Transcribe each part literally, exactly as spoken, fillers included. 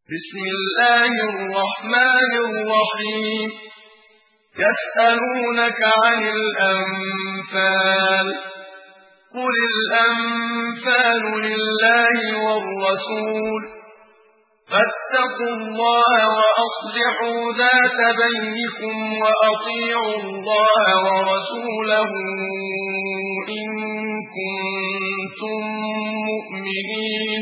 بسم الله الرحمن الرحيم يسألونك عن الأنفال قل الأنفال لله والرسول فاتقوا الله وأصلحوا ذات بينكم وأطيعوا الله ورسوله إن كنتم مؤمنين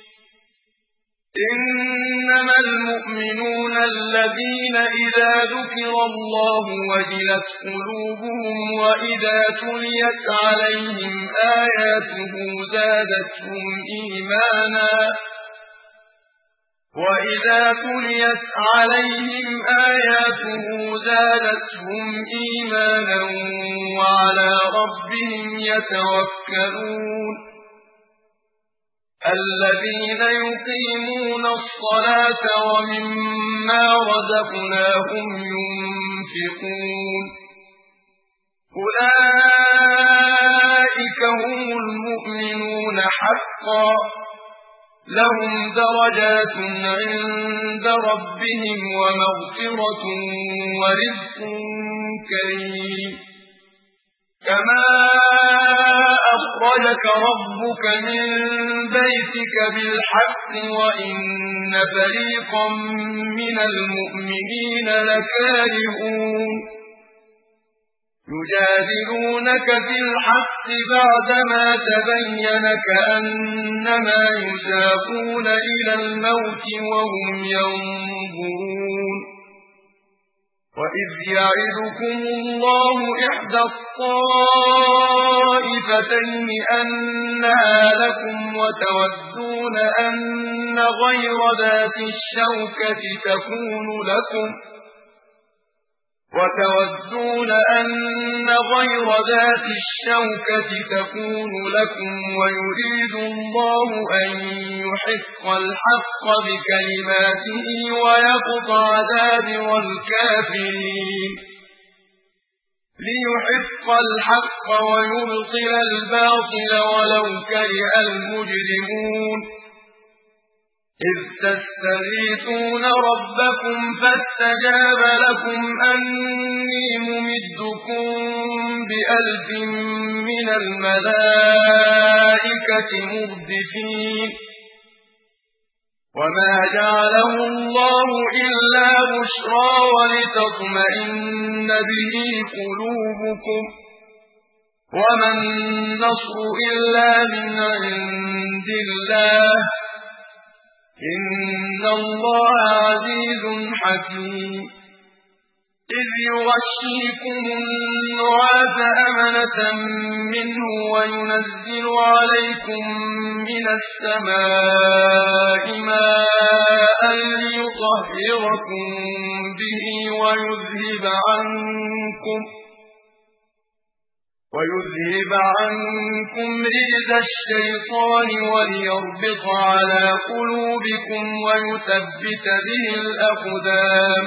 إنما المؤمنون الذين إذا ذكر الله وجلت قلوبهم وإذا تليت عليهم آياته زادتهم إيمانا وإذا تليت عليهم آياته زادتهم إيمانا وعلى ربهم يتوكلون الذين يقيمون الصلاة ومما رزقناهم ينفقون أولئك هم المؤمنون حقا لهم درجات عند ربهم ومغفرة ورزق كريم كما أخرجك ربك من بيتك بالحق وإن فريقا من المؤمنين لكارهون يجادلونك في الحق بعدما تبين كأنما يساقون إلى الموت وهم ينظرون وإذ يعدكم الله إحدى الطائفتين أنها لكم وتودون أن غير ذات الشوكة تكون لكم وتودون أن غير ذات الشوكة تكون لكم ويريد الله أن يحق الحق بكلماته ويقطع دابر الكافرين ليحق الحق ويبطل الباطل ولو كره المجرمون إذ تستغيثون ربكم فاستجاب لكم أني ممدكم بألف من الملائكة مردفين وما جعله الله إلا بشرى ولتطمئن به قلوبكم وما النصر إلا من عند الله إن الله عزيز حكيم إذ يغشيكم النعاس أمنة منه وينزل عليكم من السماء ماء ليطهركم به ويذهب عنكم ويذهب عنكم رجز الشيطان وليربط على قلوبكم ويثبت به الأقدام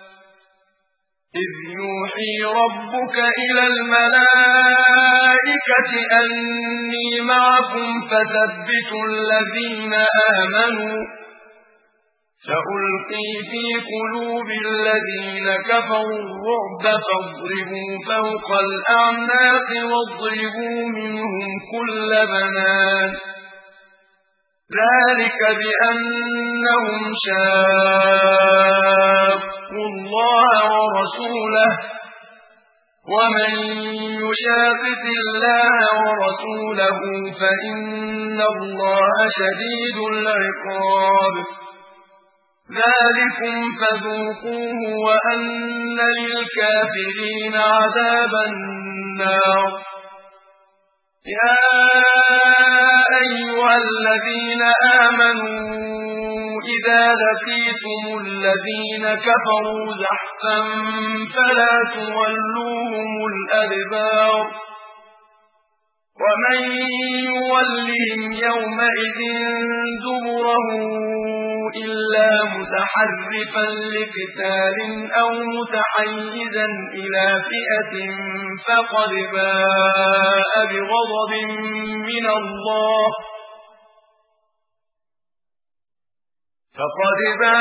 إذ يوحي ربك إلى الملائكة أني معكم فثبتوا الذين آمنوا سألقي في قلوب الذين كفروا الرعب فاضربوا فوق الأعناق واضربوا منهم كل بنان ذلك بأنهم شاقوا الله ورسوله ومن يشاقق الله ورسوله فإن الله شديد العقاب ذلكم فذوقوه وأن للكافرين عذاب النار يا أيها الذين آمنوا إذا لقيتم الذين كفروا زحفا فلا تولوهم الأدبار ومن يولهم يومئذ دبره إلا متحرفا لقتال أو متحيزا إلى فئة فقد باء بغضب من الله فقد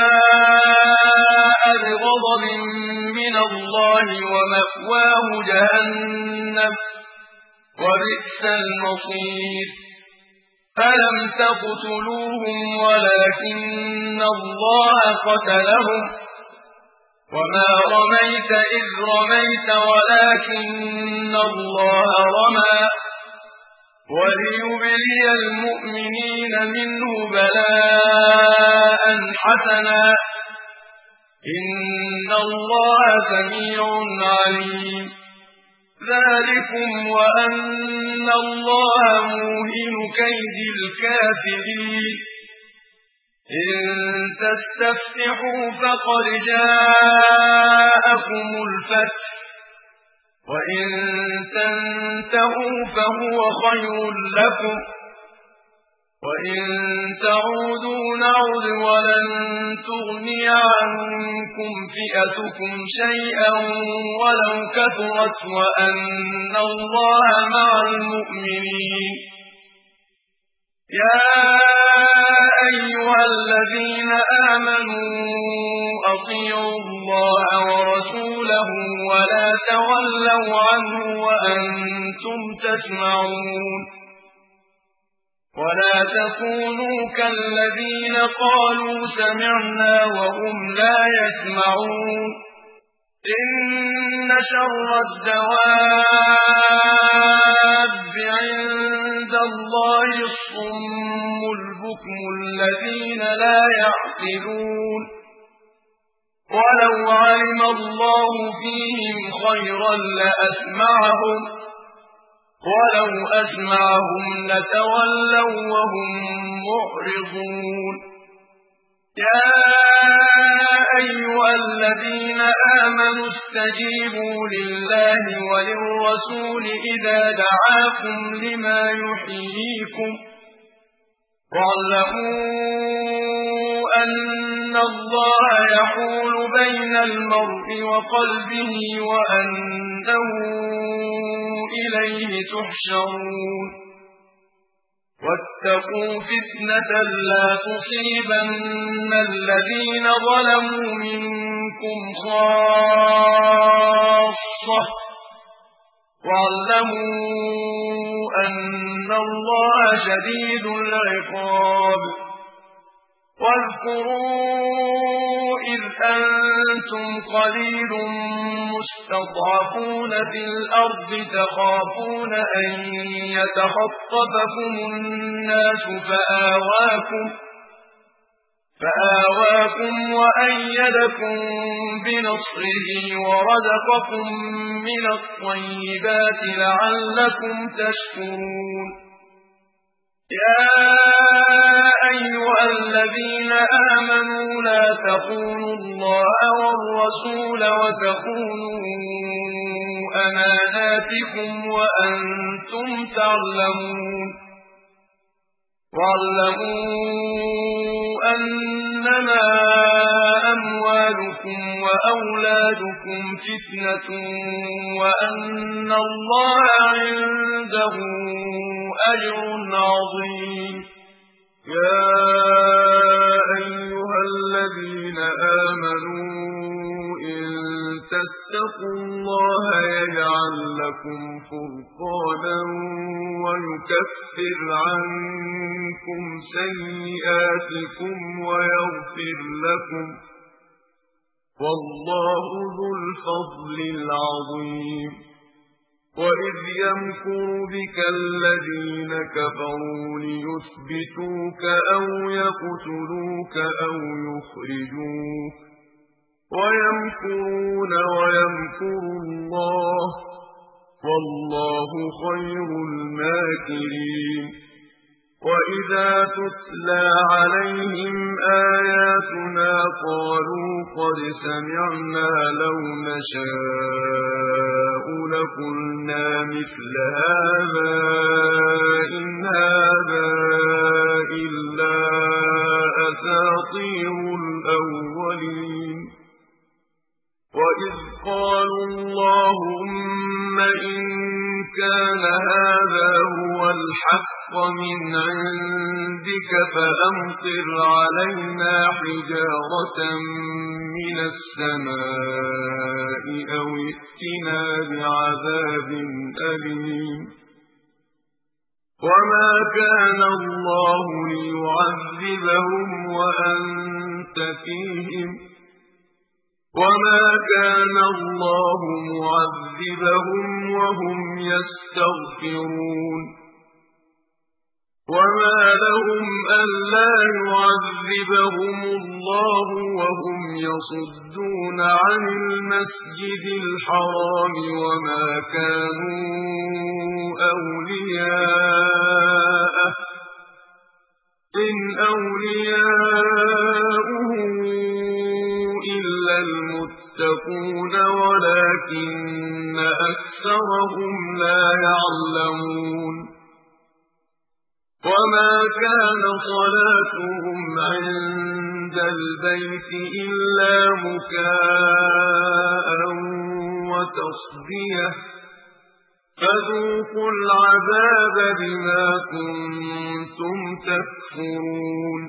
باء بغضب من الله ومأواه جهنم وبئس المصير فلم تقتلوهم ولكن الله قتلهم وما رميت إذ رميت ولكن الله رمى وليبلي المؤمنين منه بلاء حسنا إن الله سميع عليم ذلكم وأن الله موهن كيد الكافرين إن تستفتحوا فقد جاءكم الفتح وإن تنتهوا فهو خير لكم وإن تعودوا نعد ولن تغني عنكم فئتكم شيئا ولو كثرت وأن الله مع المؤمنين يا أيها الذين آمنوا أطيعوا الله ورسوله ولا تولوا عنه وأنتم تسمعون ولا تكونوا كالذين قالوا سمعنا وهم لا يسمعون إن شر الدواب عند الله الصم البكم الذين لا يعقلون ولو علم الله فيهم خيرا لأسمعهم ولو أسمعهم لتولوا وهم معرضون يا أيها الذين آمنوا استجيبوا لله وللرسول إذا دعاكم لما يحييكم واعلموا أن الله يحول بين المرء وقلبه وأنه إليه تحشرون واتقوا فتنة لا تصيبن الذين ظلموا منكم خاصة واعلموا أن الله شديد العقاب واذكروا إذ أنتم قليل مستضعفون في الأرض تخافون أن يتخطفكم الناس فآواكم فآواكم وأيدكم بنصره ورزقكم من الطيبات لعلكم تشكرون يا أيها الذين آمنوا لا تخونوا الله والرسول وتخونوا أماناتكم وأنتم تعلمون واعلموا أنما أموالكم وأولادكم فتنة وأن الله عنده أجر عظيم يا أيها الذين آمنوا إن تتقوا الله يجعل لكم فرقانا ويكفر عنكم سيئاتكم ويغفر لكم والله ذو الفضل العظيم وإذ يمكر بك الذين كفروا ليثبتوك أو يقتلوك أو يخرجوك ويمكرون ويمكر الله والله خير الماكرين وإذا تتلى عليهم آياتنا قالوا قد سمعنا لو نشاء لقلنا مثل هذا إن هذا إلا أساطير الأولين وإذ قالوا اللهم إن كان هذا هو الحق من عندك فأمطر علينا حجارة من السماء أو ائتنا بعذاب أليم وما كان الله ليعذبهم وأنت فيهم وما كان الله معذبهم وهم يستغفرون وما لهم ألا يعذبهم الله وهم يصدون عن المسجد الحرام وما كانوا أولياءه إن أولياؤه إلا المتقون ولكن أكثرهم لا يعلمون وما كان صلاتهم عند البيت إلا مكاء وتصدية فذوقوا العذاب بما كنتم تكفرون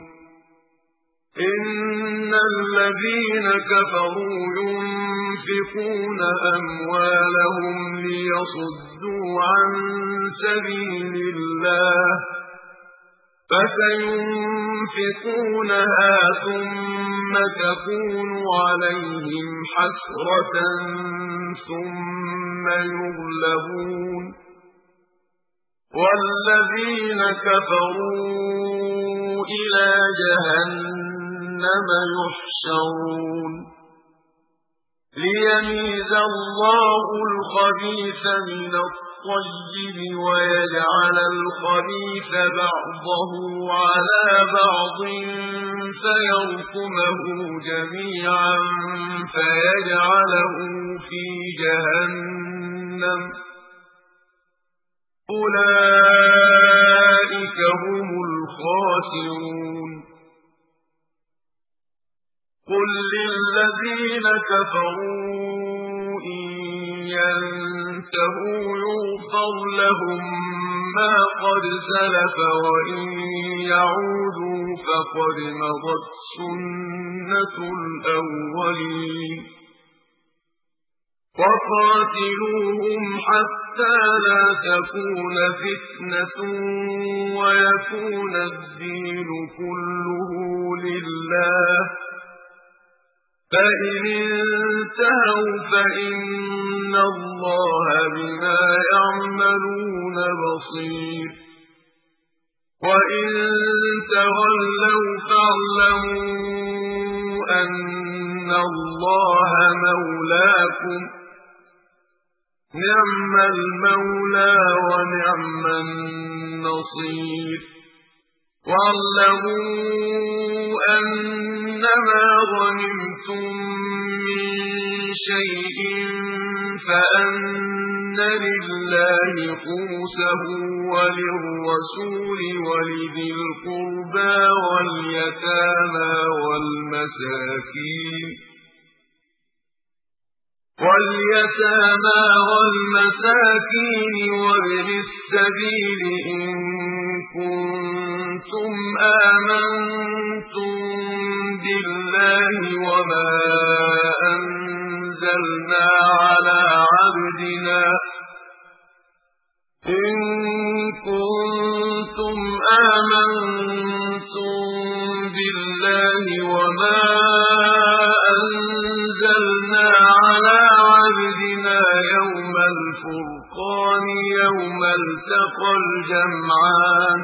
إن الذين كفروا ينفقون أموالهم ليصدوا عن سبيل الله فسينفقونها ثم تكون عليهم حسرة ثم يغلبون والذين كفروا إلى جهنم يحشرون ليميز الله الخبيث من الطيب ويجعل الخبيث بعضه على بعض فيركمه جميعا فيجعله في جهنم أولئك هم الخاسرون قل للذين كفروا إن ينتهوا يغفر لهم ما قد سلف وإن يعودوا فقد مضت سنة الأولين وقاتلوهم حتى لا تكون فتنة ويكون الدين كله لله فإن انتهوا فإن الله بما يعملون بصير وإن تولوا فاعلموا أن الله مولاكم نعم المولى ونعم النصير واعلموا أنما غنمتم من شيء فأن لله خمسه وللرسول ولذي القربى واليتامى والمساكين واليتامى والمساكين وابن السبيل إن كنتم آمنتم بالله وما أنزلنا على عبدنا إن كنتم آمنتم بالله وما أنزلنا على عبدنا يوم الفرقان يوم التقى الجمعان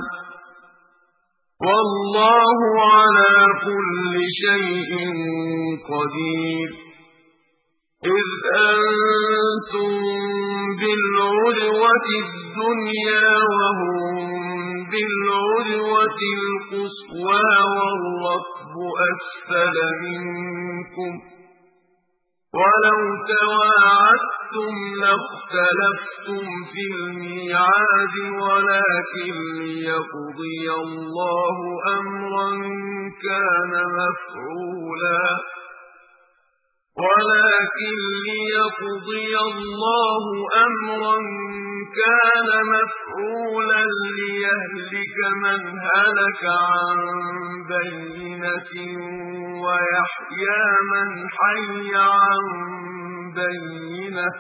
والله على كل شيء قدير إذ أنتم بالعدوة الدنيا وهم بالعدوة القصوى والركب أسفل منكم ولو تواعدتم لاختلفتم في الميعاد ولكن ليقضي الله أمرا كان مفعولا ولكن ليقضي الله أمرا كان مفعولا ليهلك من هلك عن بينة ويحيى من حي عن بينة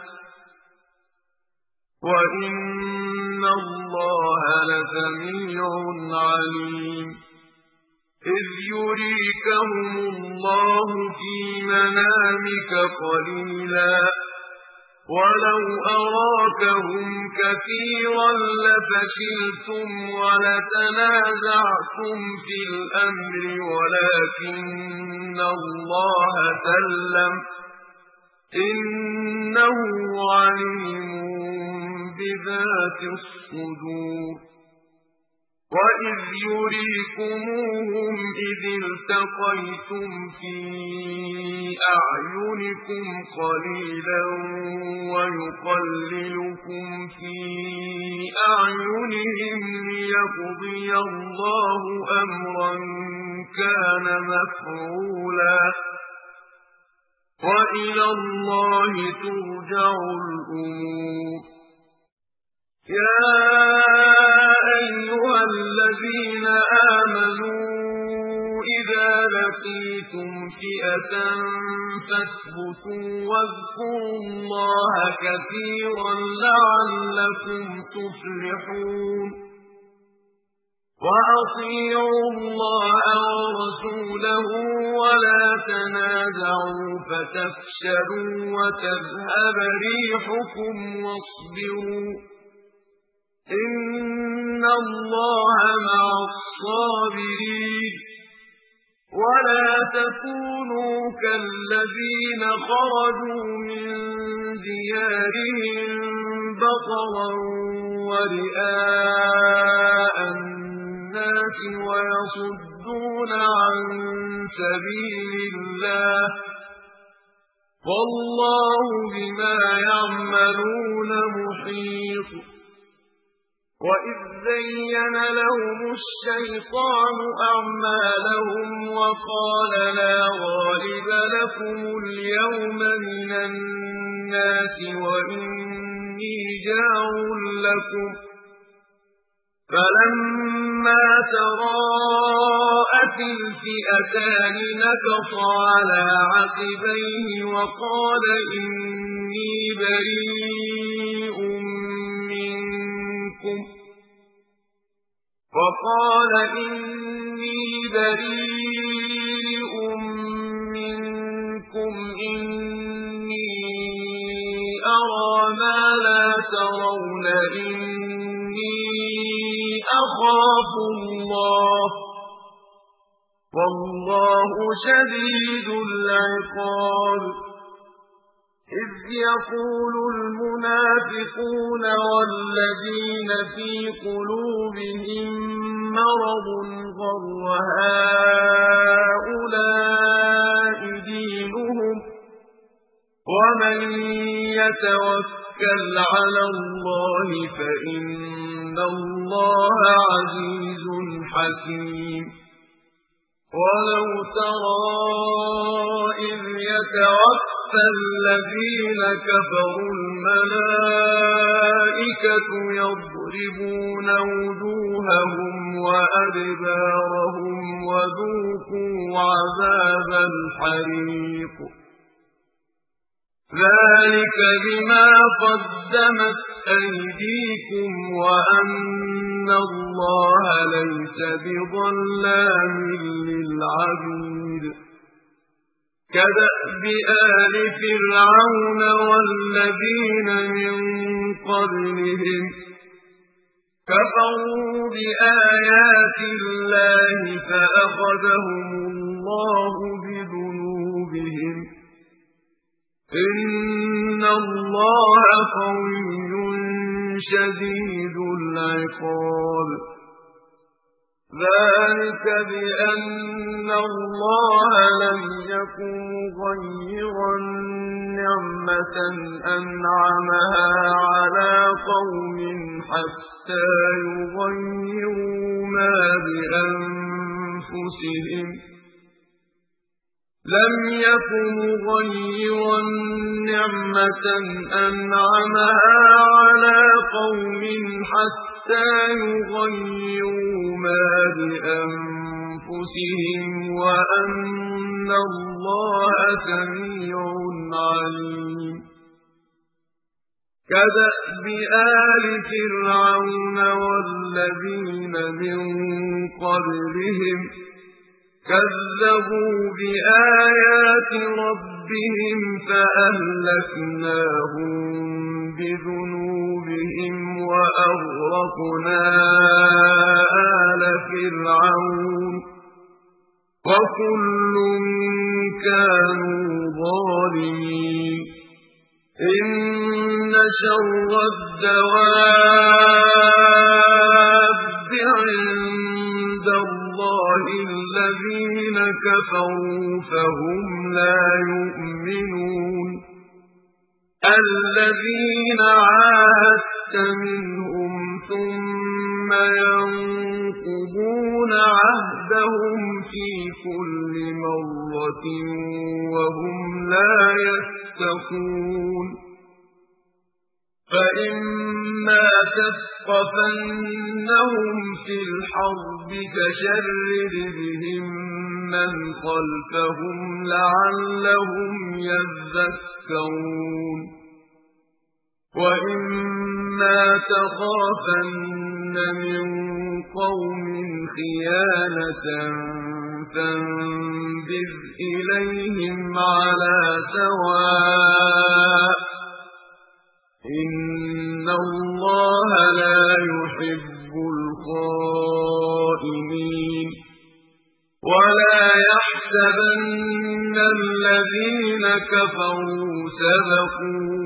وإن الله لسميع عليم إذ يريكهم الله في منامك قليلا ولو أراكهم كثيرا لفشلتم ولتنازعتم في الأمر ولكن الله سلم إنه عليم بذات الصدور وإذ يريكموهم إذ التقيتم في أعينكم قليلا ويقللكم في أعينهم ليقضي الله أمرا كان مفعولا وإلى الله ترجع الأمور يا أيها الذين آمنوا إذا لقيتم فئة فاثبتوا واذكروا الله كثيرا لعلكم تفلحون وأطيعوا الله ورسوله ولا تنازعوا فتفشلوا وتذهب ريحكم واصبروا إن الله مع الصابرين ولا تكونوا كالذين خرجوا من ديارهم بطرا ورئاء الناس ويصدون عن سبيل الله والله بما يعملون محيط وإذ زين لهم الشيطان أعمالهم وقال لا غالب لكم اليوم من الناس وإني جار لكم فلما تراءت الفئتان نكص على عقبيه وقال إني بريء منكم وقال إني بريء منكم إني أرى ما لا ترون إني أخاف الله والله شديد العقاب إذ يقول المنافقون والذين في قلوبهم مرض غر هؤلاء دينهم ومن يتوكل على الله فإن الله عزيز حكيم ولو ترى إذ يتوفى الذين كفروا الملائكة يضربون وجوههم وأدبارهم وذوقوا عذاب الحريق ذلك بما قدمت أيديكم وأن الله ليس بظلام للعبيد كدأب آل فرعون والذين من قبلهم كفروا بآيات الله فأخذهم الله بذنوبهم إن الله قوي شديد العقاب ذلك بأن الله لم يكن غيرا نعمة أنعمها على قوم حتى يغيروا ما بأنفسهم لم يكن مغيرا نعمة أنعمها على قوم حتى يغيروا ما بأنفسهم وأن الله سميع عليم كدأب آل فرعون والذين من قبلهم كذبوا بآيات ربهم فأهلكناهم بذنوبهم وأغرقنا آل فرعون وكل كانوا ظالمين إن شر الدواب عند الله الذين كفروا فهم لا يؤمنون الذين عاهدت منهم ثم ينقضون عهدهم في كل مرة وهم لا يتقون فإما تثقفنهم في الحرب فشرد بهم من خلفهم لعلهم يذكرون وإما تخافن من قوم خيانة فانبذ إليهم على سواء إن الله لا يحب الخائنين ولا يحسبن الذين كفروا سبقوا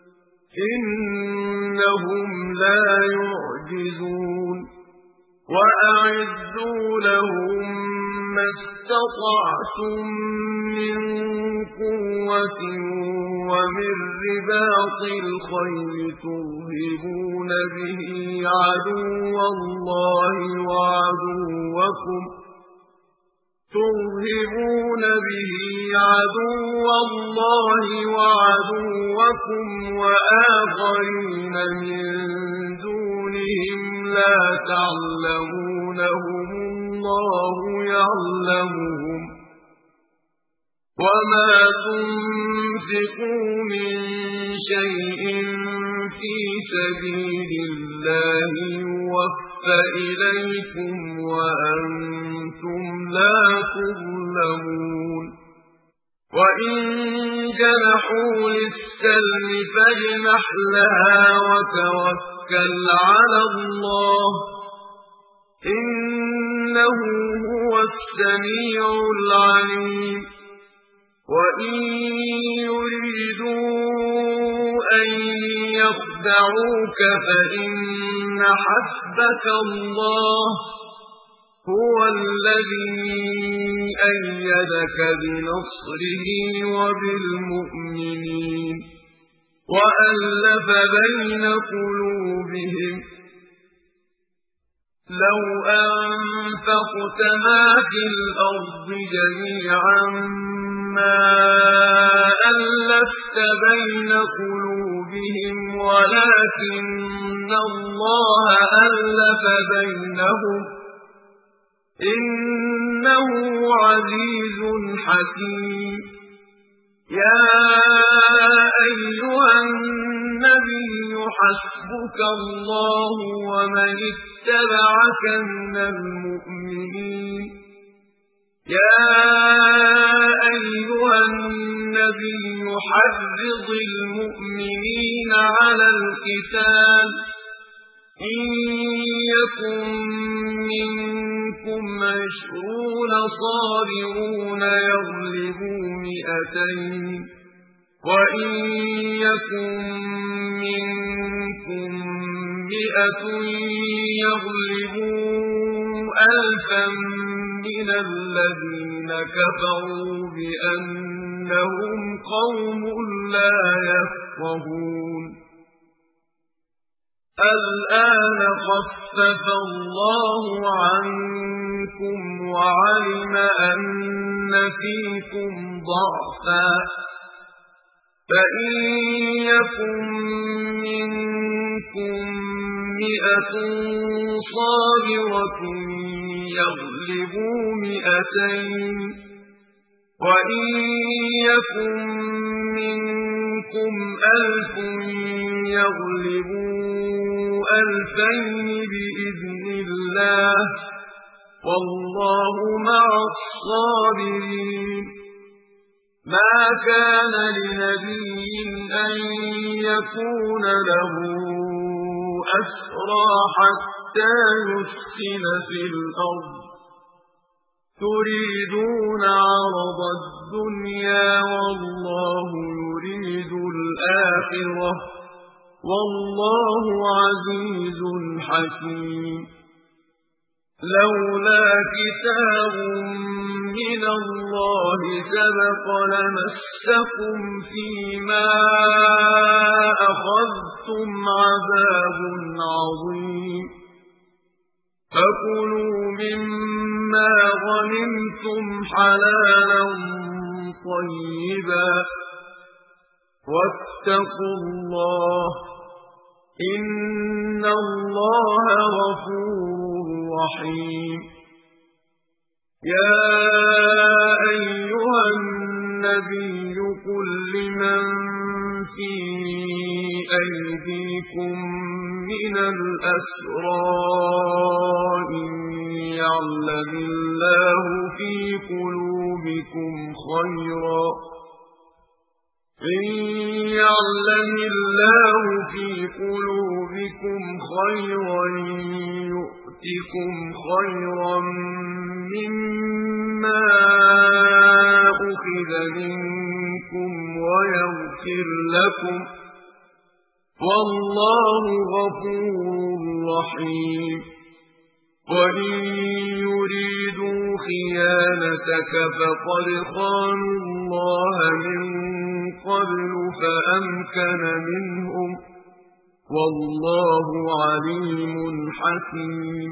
إنهم لا يعجزون وأعدوا لهم ما استطعتم من قوة ومن رباط الخيل ترهبون به عدو الله وعدوكم ترهبون به عدو الله وعدوكم وآخرين من دونهم لا تعلمونهم الله يعلمهم وما تنفقوا من شيء في سبيل الله يوفى إليكم وأنتم لا تظلمون وإن جنحوا للسلم فاجنح لها وتوكل على الله إنه هو السميع العليم وإن يريدوا أن يخدعوك فإن حسبك الله هو الذي أيدك بنصره وبالمؤمنين وألف بين قلوبهم لو أنفقت ما في الأرض جميعا ما ألفت بين قلوبهم ولكن الله ألف بينهم إنه عزيز حكيم يا أيها النبي حسبك الله ومن اتبعك من المؤمنين يا أيها النبي حرض المؤمنين على القتال إن يكن منكم عشرون صابرون يغلبوا مئتين وإن يكن منكم مئة يغلبوا ألفا من الذين كفروا بأنهم قوم لا يفقهون الآن خفف الله عنكم وعلم أن فيكم ضعفا فإن يكن منكم مئة صابرة يغلبوا مئتين وإن يكن منكم ألف يغلبوا ألفين بإذن الله والله مع الصابرين ما كان لنبي أن يكون له أسرى حتى يثخن في الأرض تريدون عرض الدنيا والله يريد الآخرة والله عزيز حكيم لولا كتاب من الله سبق لمسكم فيما أخذتم عذاب عظيم فكلوا مما غنمتم حلالا طيبا واتقوا الله إن الله غفور رحيم يا أيها النبي قل لمن في أيديكم من الأسرى إن يعلم الله في قلوبكم خيرا إن يعلم الله في قلوبكم خيرا يؤتكم خيرا مما أخذ منكم ويغفر لكم والله غفور رحيم وإن يريدوا خيانتك فقد خانوا الله من قبل فأمكن منهم والله عليم حكيم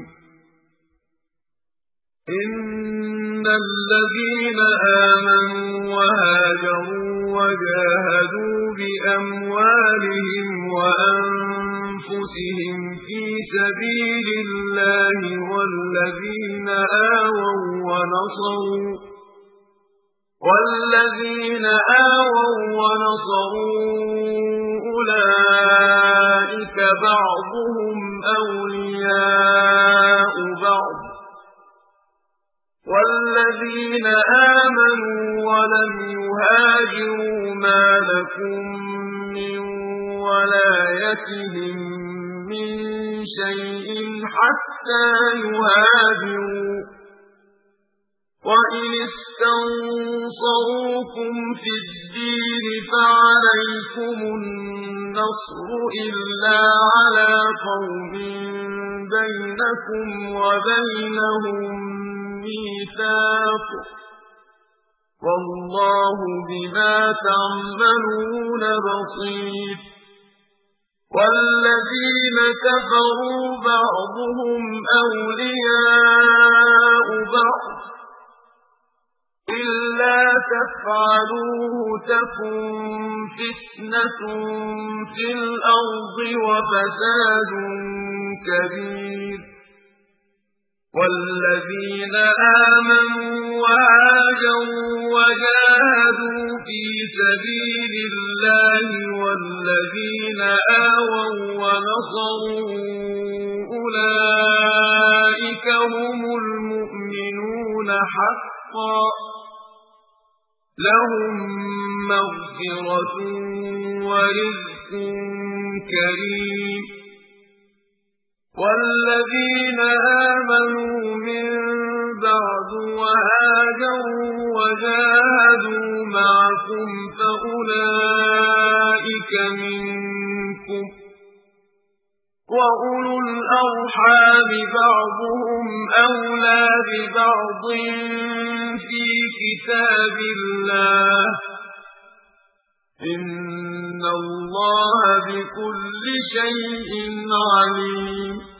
إن الذين آمنوا وهاجروا وجاهدوا بأموالهم وأنفسهم في سبيل الله والذين آووا ونصروا والذين آووا ونصروا أولئك بعضهم أولياء بعض والذين آمنوا ولم يهاجروا ما لكم من ولايتهم من شيء حتى يهاجروا وإن استنصروكم في الدين فعليكم النصر إلا على قوم بينكم وبينهم ميثاق والله بما تعملون بصير والذين كفروا بعضهم أولياء بعض إلا تفعلوه تكن فتنة في الأرض وفساد كبير والذين آمنوا وهاجروا وجاهدوا في سبيل الله والذين آووا ونصروا أولئك هم المؤمنون حقا لهم مغفرة ورزق كريم والذين آمنوا من بعد وهاجروا وجاهدوا معكم فأولئك منكم وأولو الأرحام بعضهم أولى ببعض في كتاب الله إن الله بكل شيء عليم